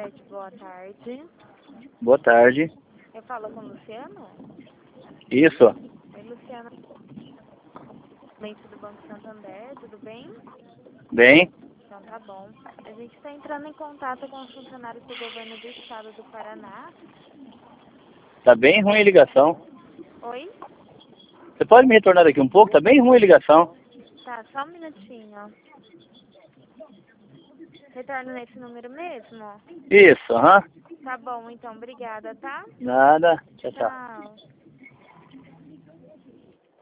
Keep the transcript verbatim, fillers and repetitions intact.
Sete, boa tarde. Boa tarde. Eu falo com o Luciano? Isso. Oi, Luciano. Mente do Banco Santander, tudo bem? Bem? Então tá bom. A gente está entrando em contato com os funcionários do governo do estado do Paraná. Tá bem ruim a ligação. Oi? Você pode me retornar daqui um pouco? Tá bem ruim a ligação. Tá, só um minutinho. Retorno nesse número mesmo? Isso, aham. Tá bom, então, obrigada, tá? Nada. Tchau, tchau. Tchau.